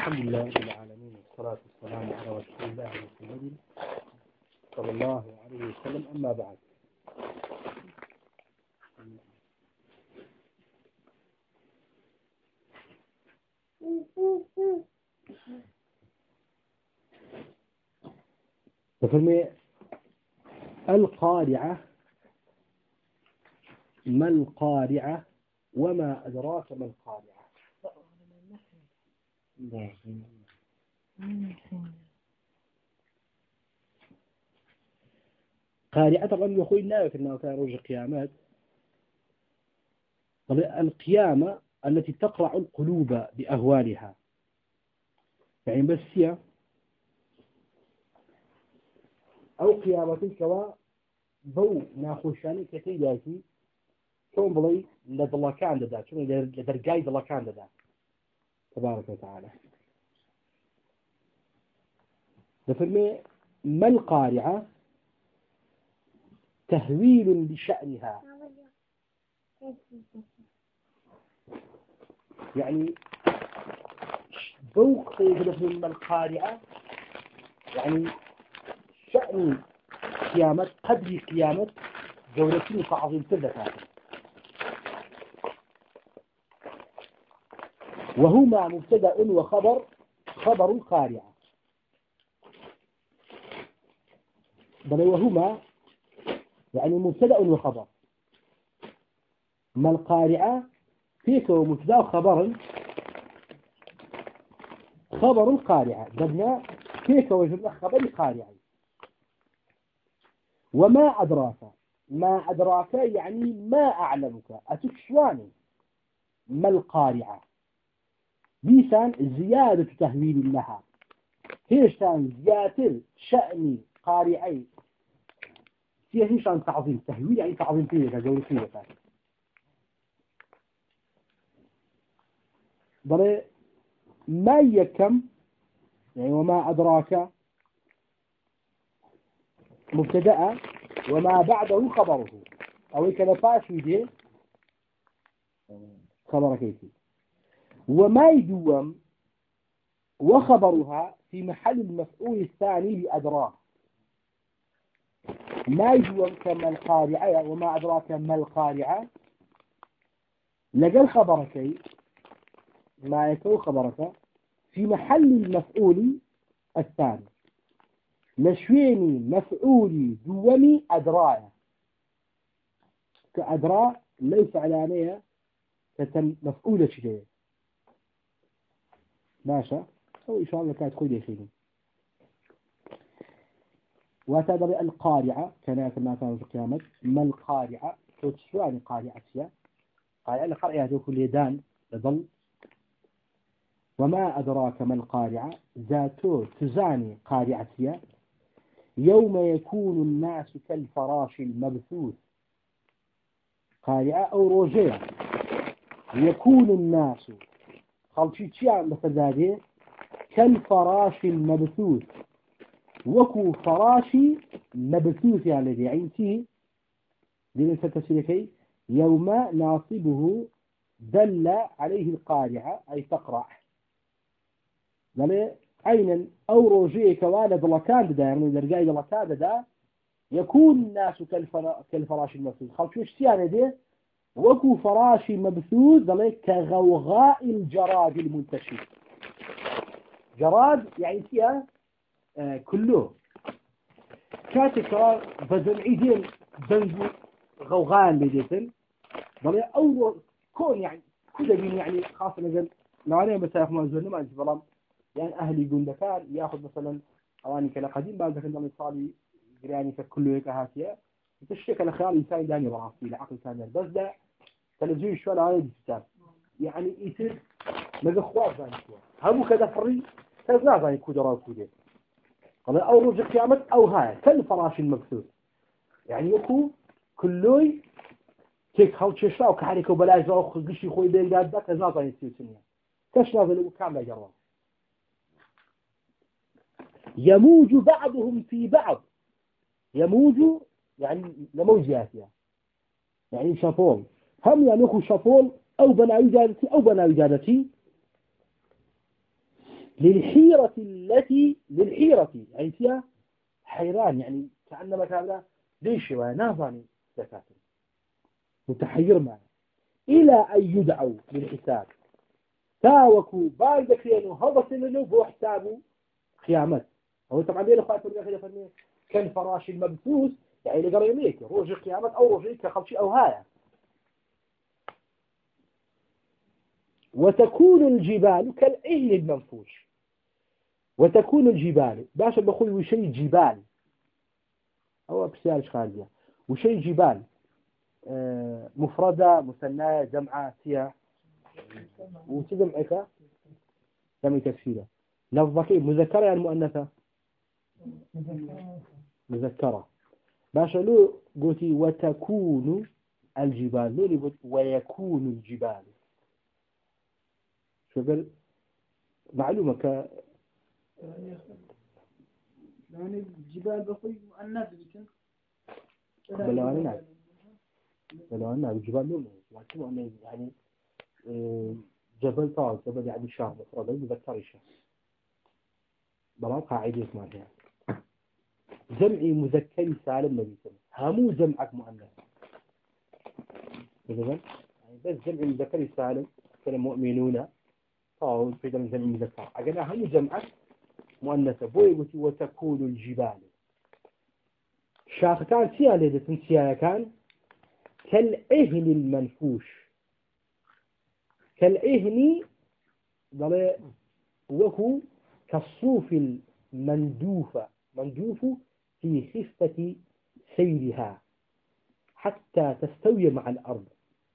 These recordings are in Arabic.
الحمد لله رب العالمين والصلاة والسلام على رسول الله محمد صلى الله عليه وسلم. أما بعد، ففرمي القارعة. ما القارعة وما أدراك ما القارعة؟ قارعة طبعا يقول لا في أنه كان رجل قيامات. القيامة التي تقرع القلوب بأهوالها، يعني بس هي أو قيامة كوا بو ناخوشاني كتير جايتي شون بلي لد الله كان ده شون لدرجاي الله كان ده تبارك وتعالى. ففرمي ما القارعة تهويل لشأنها، يعني ذوق من القارعة يعني شأن قيامة قدر قيامة جولتين تعظيم تذكر، وهما مبتدأ وخبر. خبر القارعة بل وهما يعني مبتدأ وخبر. ما القارعة فيك مبتدأ وخبر. خبر القارعة بدنا فيك وجدنا خبر القارعة. وما أدراك، ما أدراك يعني ما أعلمك أتشواني. ما القارعة بيسان زيادة تهويل لها، هيشان زيادة شأن قارعي، هيشان تعظيم تهويل يعني تعظيم فيه جول فيه بل ما يكم يعني وما أدراك مبتدأ وما بعده خبره أو كذا فاشي دي خبر كيفي. وما يدوم وخبرها في محل المفعول الثاني لأدراك. ما يدوم كما القارعة وما أدراك ما القارعة لقل خبرك ما يكون خبرك في محل المفعول الثاني لشويني مفعولي دومي أدرايا كأدراء ليس علانية مفعولة شيء ماشا أو إن شاء الله كانت خذي خيري. وتدري القارعة كانت ما كانت القيامة. ما القارعة تشواني قارعة فيها قارعة لقرعة كل يدان يظل. وما أدراك ما القارعة ذاتو تزاني قارعة فيها يوم يكون الناس كالفراش المبثوث. قارعة أو روجية يكون الناس خلشي تشيان بفزاده كالفراش المبثوث وكو فراشي مبثوث يعني دي عينتي دي ستسيركي يوم ناصبه دل عليه القارعة أي تقرع. عينا أو روجيه كوالد لكان دا يعني درجاي لكان دا يكون الناس كالفراش المبثوث خلشي تشيان دي وكو فراشي مبثوث ذلك كغوغاء الجراد المنتشر. جراد يعني فيها كله كاتك بدل عيدين بنزو غوغان لديتن ذلك أول كون يعني كده بين يعني خاصة مثلا لو أنا مثلا أخذ منزل ما أنت يعني أهلي يقول لك يأخذ مثلا أواني كلا قديم بعد ذلك عندما يصالي جراني فكله هيك هاتيا تشتكي لخيال إنسان داني براسي العقل ثاني بس ده تلفزيون شو على الكتاب يعني يصير لقى خواب ثاني هم كذا فري كذا ثاني كودرات كودين قال أو رجع قيامة أو هاي كالفراش المبثوث يعني يكو كلوي تيك هاو تششوا كحريك وبلاش أخذ قشي خوي بين جاد ده كذا ثاني سنين كش نازل كامل جرام يموج بعضهم في بعض. يموج يعني لموجات يعني شافول هم يعني أخو شافول أو بناوي جادتي أو بناوي جادتي للحيرة يعني فيها حيران، يعني كأنما كان ليش وناظني زكاة متحير معه إلى أن يدعوا للحساب تاوكوا بالذكرين وهذا سننه بو حسابه قيامت. هو طبعا بين خاطر الأخير فرمي كالفراش المبثوث يعني اللي قال يميك روج قيامت أو روج كخلشي أو هاية. وتكون الجبال كالعهن المنفوش. وتكون الجبال باشا بخوي وشي جبال أو بسيارش خارجية وشي جبال مفردة مثناة جمعة سياح وتجمعك جمع تفسيرة لفظك مذكرة يعني مؤنثة مذكرة باشا لو قلتي وتكون الجبال لو ويكون الجبال شو قال معلومة يعني الجبال بخوي مؤنث بكن بلوانا الجبال لو يعني جبل طاق جبل يعني شهر مفرد مذكر الشهر بلان قاعدة مالها جمعي مذكر سالم نبي همو جمعك مؤنث يعني بس جمع مذكر سالم كالمؤمنون طاو في جمع مذكر أجل همو جمعك مؤنثة بوي وتكون الجبال شاختان سيالة تنسيها كان كالعهن المنفوش كالعهن ضل وكو كالصوف المندوفة مندوف في خفة سيرها حتى تستوي مع الأرض.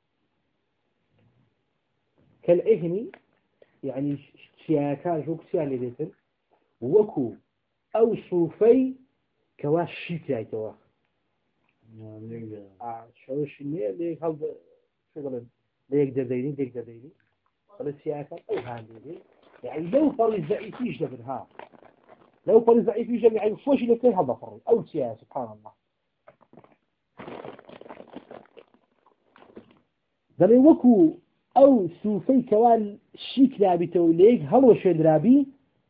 كالعهن يعني شياكان شوك سيالة ديتن وكو أو صوفي كواشيك يعني كوا شو الشيء ليك هذا شغل ليك درديني خلاص سياكان أو هاندي يعني لو فريز ضعيفيش لبنها لو فريز ضعيفيش يعني فوش اللي كان هذا فريز أو سياكان سبحان الله دلي وكو أو صوفي كوال شيك لابي توليك هل وشين رابي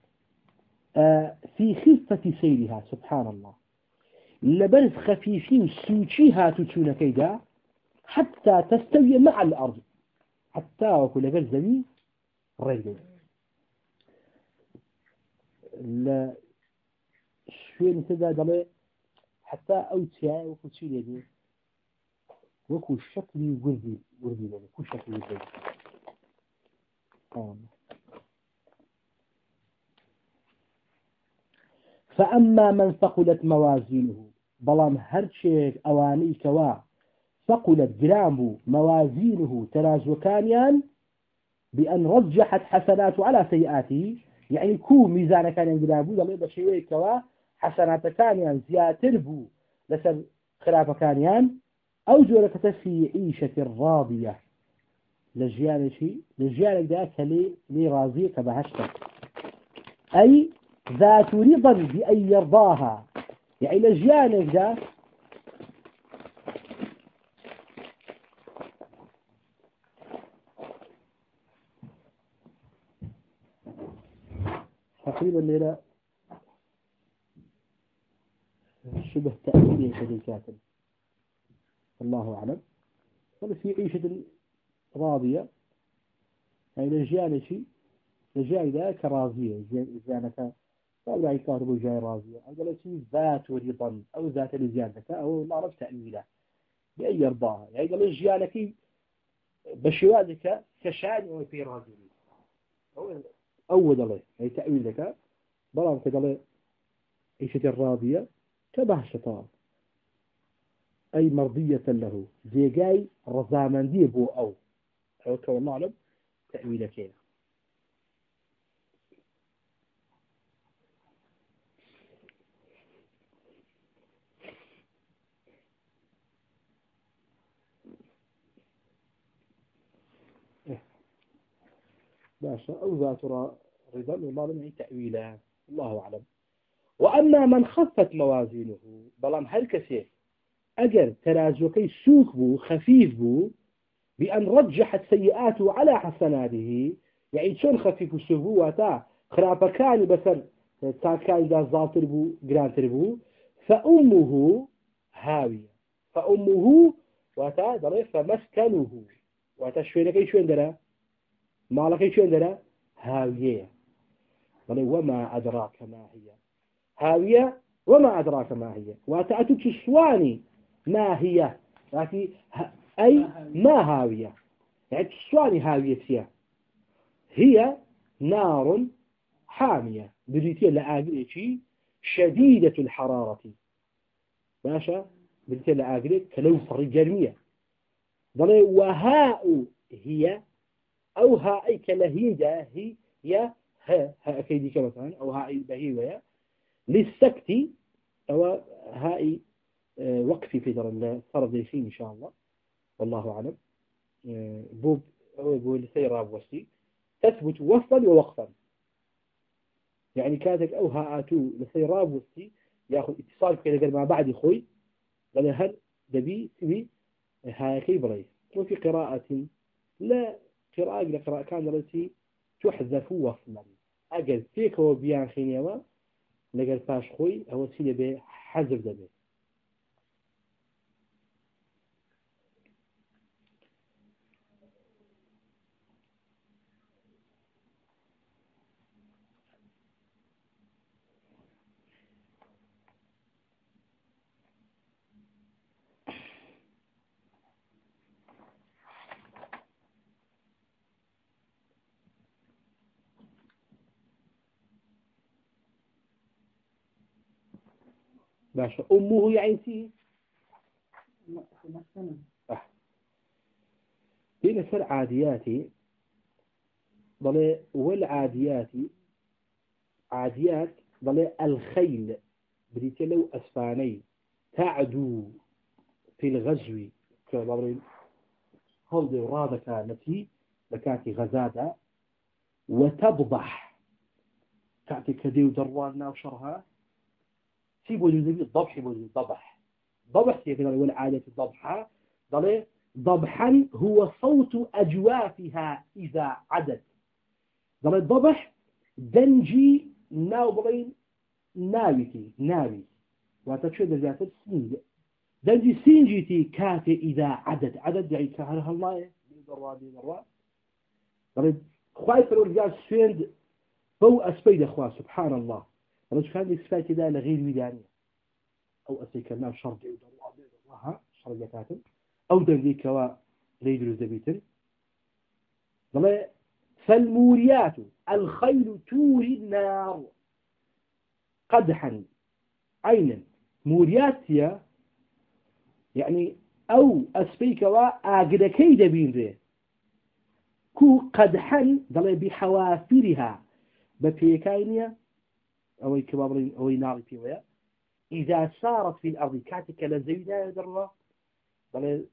في خفة سيرها سبحان الله لبرز خفيفين سوشيها تتون كيدا حتى تستوي مع الأرض حتى وكل برز ذي رجل لا شوين كذا دلي حتى أوتيا وكو تشيلي دي وكو شكلي وردي يعني كو شكلي وردي فأما من ثقلت موازينه بلام هرشيك أواني كوا ثقلت جرامه موازينه ترازوكانيان بأن رجحت حسناته على سيئاته يعني كو ميزان كان جرامه لما يبقى شيء كوا حسنات كانيان زياتربو لسر خلاف كانيان أو جورك في عيشة راضية لجيانك ذاك لي راضية كبهشتك أي ذات رضا بأن يرضاها يعني لجيانك ذا تقريبا ليلة شبه تأثير شديد الكاتب الله أعلم قال في عيشة راضية يعني لجيانك ذا كراضية زيانك قال لا يكاتب جاي راضية قال شيء ذات رضا أو ذات لزيانك أو ما عرفت تأويله بأن يرضاها يعني قال لجيانك بشوازك كشان وفي راضي أول الله أي تأويل لك بلام كذا عيشة الراضية كبهشة أي مرضية له زي جاي رضامن دي بو أو والله أعلم تأويل كذا باشا أو ذات رضا والله أعلم أي تأويله الله أعلم. وأما من خفت موازينه بلام هالكسي أجر ترازوكي سوق بو خفيف بو بأن رجحت سيئاته على حسناته يعني شون خفيف السبوة خراپەکانی بەسەر تاکانیدا زاڵتر بوو گرانتر بوو فأمه هاوية فأمه واتا دڵێ فمسكنه واتا شوێنەکەی شوێن دەرە ماڵەکەی شوێن دەرە هاوية دڵێ وما أدراك ما هي هاوية وما أدراك ما هي واتا أتو تسواني ما هي أي ما هاوية يعني تسواني هاوية فيها هي نار حامية بريتيا لآقلتي شديدة الحرارة ماشا بريتيا لآقلت كلو فري جرمية ضلي وهاء هي أو هاء كلهيجة هي ها أكيد كمثلا أو هاء بهيوية للسكت أو هاء وقفي في در الفرض إن شاء الله والله أعلم بوب أو لسيراب وسي تثبت وصلا ووقفا يعني كاتك أو هاتو لسيراب وسي ياخذ اتصال كذا قال ما بعد خوي قال هل دبي تبي هاكي بريس وفي قراءة لا قراءة كان التي تحذف وصلا أجل فيك هو بيان خينيوا لقال باش خوي هو سيدي به حذف دبي باشا أمه يعني سي هنا في العاديات ضل والعاديات عاديات ضل الخيل بريتي لو أسفاني تعدو في الغزو كضرب هولدي رادة كانتي لكاتي غزادة وتبضح كاتي كديو دروانا وشرها سيبوا جزء الضبح بوجود ضبح ضبح كذا ولا عادة الضبحة ضل ضبحا هو صوت أجوافها إذا عدت ضل الضبح دنجي ناوبرين ناوي وتشوف ذات السنج دنجي سنجتي كافي إذا عدد يعني كهرها الله ضروا ضل خايف الرجال سويند بو أسبيد أخوة سبحان الله رجل كان يسفات ذا لغير ميدانية أو أسيك النام شرط الله شرط يكاتل أو دنجي كوا ليدر الزبيتن فالموريات الخيل توري النار قدحا عينا موريات هي يعني أو أسبيك وآقدكي دبين ذي كو قدحا ضل بحوافرها ببيكاينيا أو كبابرين أو نار فيها إذا سارت في الأرض كاتك لزينا دروا ضل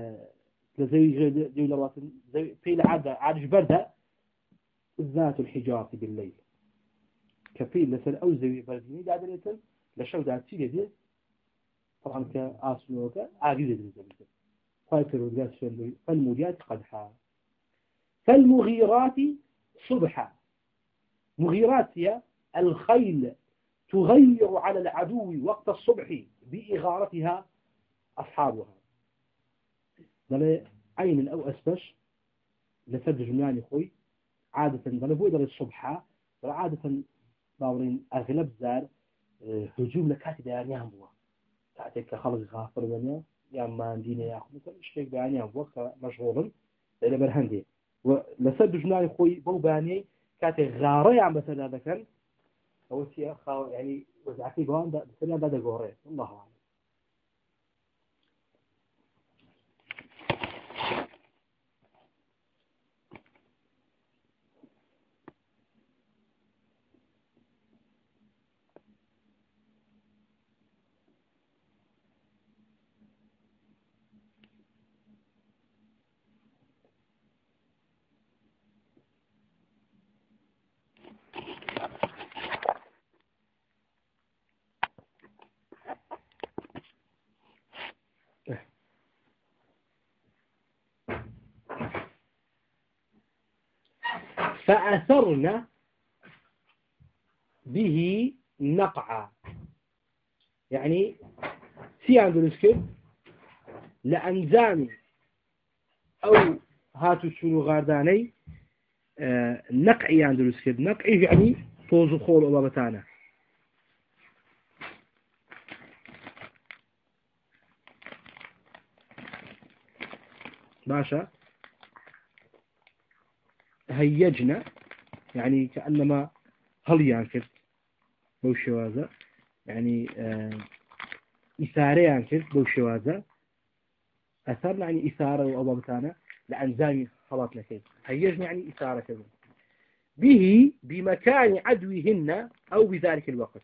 لزي دولارات في العادة عادش بردها ذات الحجارة بالليل كفيل لسل أو زي برديني دا دليتن لشو دا تيجي دي طبعا كأسنوك عاجزة دليتن خايفر ودقاس فالموريات قدحا فالمغيرات صبحا مغيرات هي الخيل تغير على العدو وقت الصبح بإغارتها أصحابها ضل عين أو أسبش لسد جملاني خوي عادة ضل بويدر الصبح عادة باورين أغلب زار هجوم لكاتي ديانيان بوا تعتك خلق غافر منيا يا ما عندنا يا أخو مثلا اشتيك ديانيان بوا مشغول إلى برهندي ولسد جملاني خوي بو باني كاتي غاري عم مثلا هذا كان أو شيء يعني وزعتي جوان ده مثلا ده جوري الله أعلم فأثرنا به نقعا يعني سيان دروسكر لأنزامي أو هاتو تشونو غارداني نقعي عن دروسكر نقعي يعني توزو خول أبابتانا باشا هيجنا يعني كأنما هل كرت بو شوازة يعني إثارة كرت بو شوازة أثرنا يعني إثارة وأبابتانا لأنزامي خلاط لكي هيجنا يعني إثارة كذا به بمكان عدوهن أو بذلك الوقت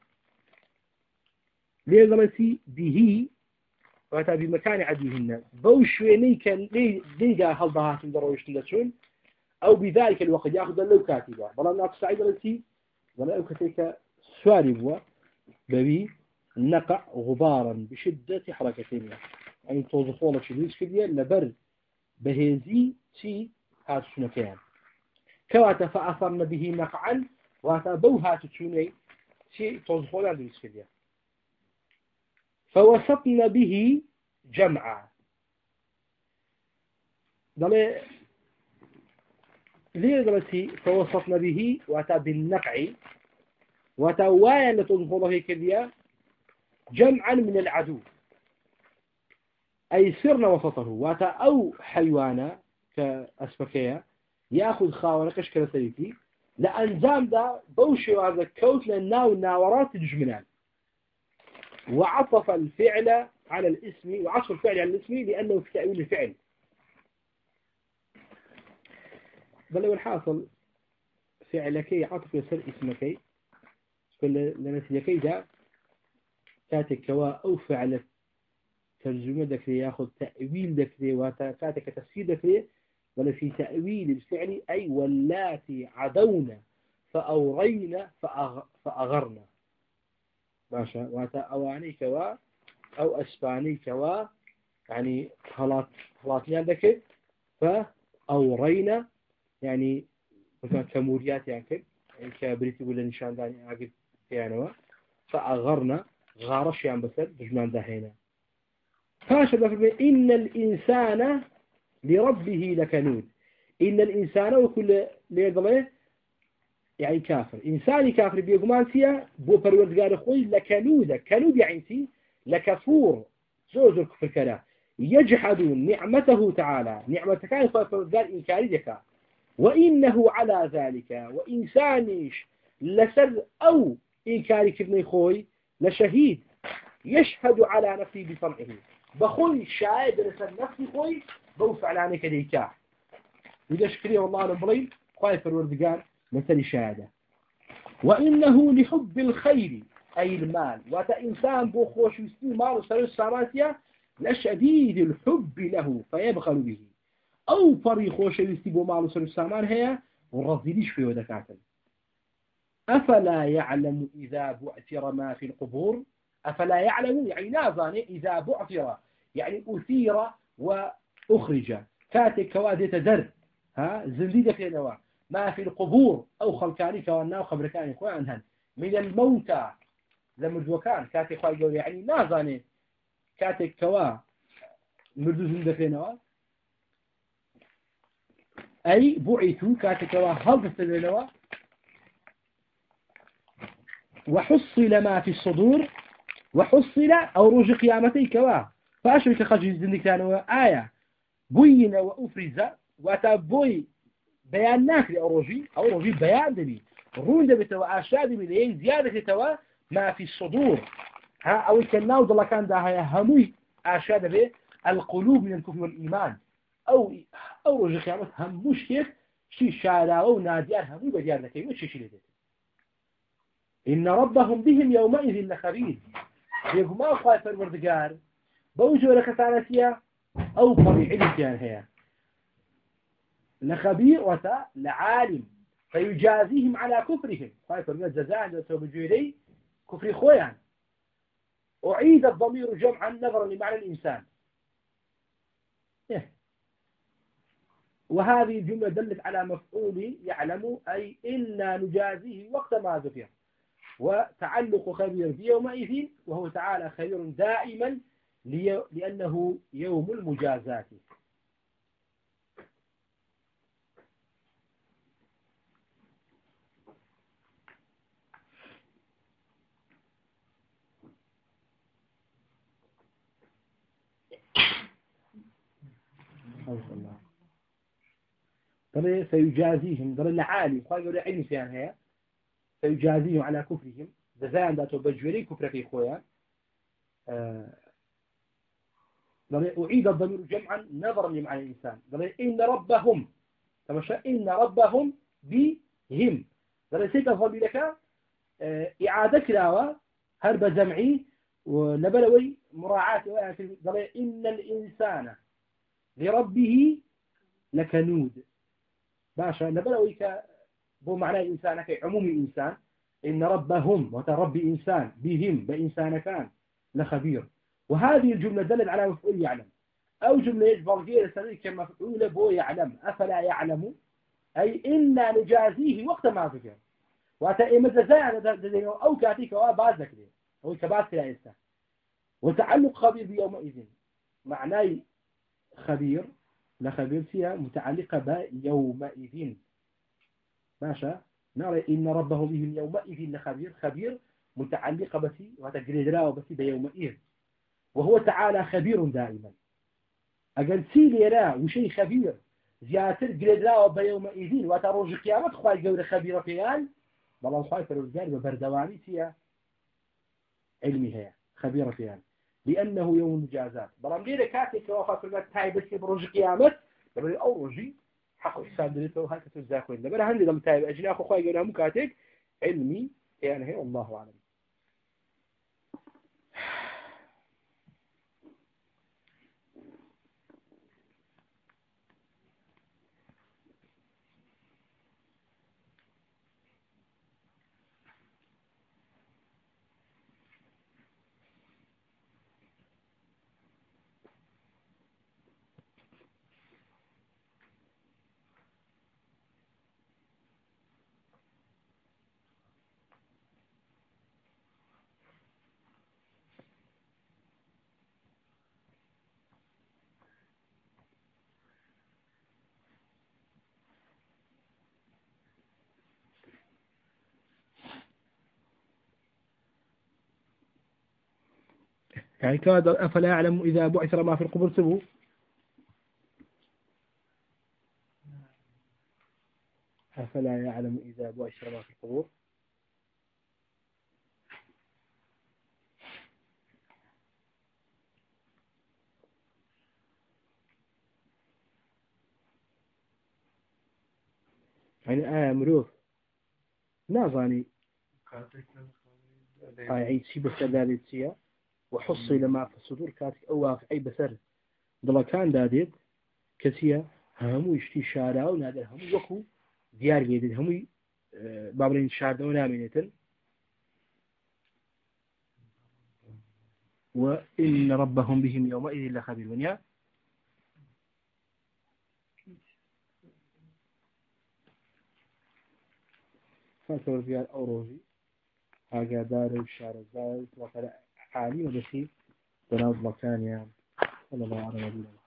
ليه به وهذا بمكان عدوهن بوشويني كان ليجا هالضهات درويش لشون أو بذلك الوقت يأخذ اللو كاتبة بلا ناقص سعيد التي ولا أكتيك سواري بوا ببي نقع غبارا بشدة حركتين يعني توظفوا لك شديد كذية لبر بهذي شيء هذا شنو كان كواتا فأثرن به نقعا واتبو هذا شنو شيء توظفوا لك شديد كذية فوسطن به جمعا ضل ليه دلتي فوسطن به واتا بالنقع واتا وايا لتوظفوا لك كذية جمعا من العدو أي سرنا وسطه واتا أو حيوانا كأسفكية يأخذ خاونا كشكل سيكي لأنزام دا بوشي هذا الكوت لأنه ناورات الجملان وعطف الفعل على الاسم وعطف الفعل على الاسم لأنه في تأويل الفعل بل لو الحاصل فعلكي عطف يسر اسمكي لنسيكي دا كاتك كوا أو فعل ترجمة ذكري يأخذ تأويل ذكري وكاتك تفسير ذكري بل في تأويل الفعل أي واللاتي عدونا فأورينا فأغرنا باشا واتا أواني كوا أو أسباني كوا يعني خلاطنا ذكر فأورينا يعني مثلا كموريات يعني كبريتي ولا نشان داني عقب يعني فأغرنا غارش يعني بسر بجمان دهينا فاشل إن الإنسان لربه لكنود إن الإنسان وكل ليضله يعني كافر إنساني كافر بيقمان فيها بو پروردگار خوي لكنود كنود يعني سي لكفور زوزر كفر كلا يجحدون نعمته تعالى نعمته كان پروردگار إنكاري دكا وإنه على ذلك وإنسانيش لسر أو إنكاري كبني خوي لشهيد يشهد على نفسه بصنعه بخوي شاهد لسر نفسي خوي بوف على كديكا وإذا شكري والله نبري خوي پروردگار مثل شهادة وإنه لحب الخير أي المال وتا إنسان بو خوش وستي مال وسر الساماتيا لشديد الحب له فيبخل به أو فري خوش وستي بو مال وسر السامان هي ورضيليش فيه ودكاتا أفلا يعلم إذا بعثر ما في القبور أفلا يعلم يعني نازاني إذا بعثر يعني أثير وأخرج كاتك كوادة در زنديدة في نواه ما في القبور أو خلكاني كوانا وخبركاني خوي عنهن من الموتى لمردوكان كاتي خوي يقول يعني نازاني كاتي كوا مردو زندفينوا أي بعثوا كاتي كوا هل تستدلوا وحصل ما في الصدور وحصل أو رجع قيامتي كوا فأشرك خرج الزندك كانوا آية بين وأفرز وتبوي بيان ناكري أو رجي بيان دبي رون دبي توا أشاد دبي ليه زيادة توا ما في الصدور أو كناو ضل كان ده هموي أشاد به القلوب من الكفر والإيمان أو رجي قيامت هم مش كيف شيء شارع أو ناديار هموي بديار لكي وش شيء لده إن ربهم بهم يومئذ لخبير يقول ما خايف المردقار بوجه لك ثالثية أو طبيعي كان هي لخبير وتا لعالم فيجازيهم على كفرهم خايف من الجزاء عند توبجيري كفر خويا أعيد الضمير جمعا نظرا لمعنى الإنسان وهذه الجملة دلت على مفعول يعلم أي إنا نجازيه وقت ما ذكر وتعلق خبير بيومئذ وهو تعالى خبير دائما لأنه يوم المجازات. طبعا سيجازيهم ضل العالي خاير علم فيها سيجازيهم على كفرهم جزاء ذاته بجوري كفر في خويا. أعيد الضمير جمعا نظرا لمعنى الإنسان. إن ربهم تمشى إن ربهم بهم سيك الضمير لك إعادة كلاوة هرب جمعي ونبلوي مراعاة إن الإنسان لربه لكنود باشا نبلوي بو معنى الإنسان كعموم الإنسان. إن ربهم وتربي إنسان بهم بإنسان كان لخبير. وهذه الجملة دلت على مفعول يعلم أو جملة يجبر فيها لسنة كمفعول بو يعلم أفلا يعلم أي إنا نجازيه وقت ما فكر وتأمد زي أو كاتيك وبازك ليه أو كباس لا يستاهل. وتعلق خبير بيومئذ معناه خبير لخبير فيها متعلقة بيومئذ ماشا. نرى إن ربه بهم يومئذ لخبير خبير متعلقة بسي وتجريد له بسي بيومئذ وهو تعالى خبير دائما. أقل سيلي لا وشيء خبير زيادة جريد له بيومئذ وتروج قيامة خواهي قول خبيرة فيها بل خواهي فرزقان ببردواني فيها علمي هي خبيرة فيها لأنه يوم المجازات. بل أملينا كاتك وفاة فرزقان تاي بسي بروج قيامة بل أو رجي حق حساب دلته هاي كتوزاكوين لبن هندي ضم تايب أجل أخو خواهي قولها مكاتك علمي يعني هي الله أعلم. يعني كاد أفلا يعلم إذا بعثر ما في القبور سبه أفلا يعلم إذا بعثر ما في القبور يعني مروف نازاني عيد شي بسلالة سيا وحصي لما في الصدور كاتك أو في أي بسر ضلا كان داديد كسيا همو يشتي شارع ونادر همو وكو ديار جيدد همو بابرين شارع ونامينتن. وإن ربهم بهم يومئذ لخبير ونيا فاتور ديار أوروجي هاجا دار الشارع زاوي وقال عالي وبسيط بناض مكان يعني صلى الله عليه وسلم.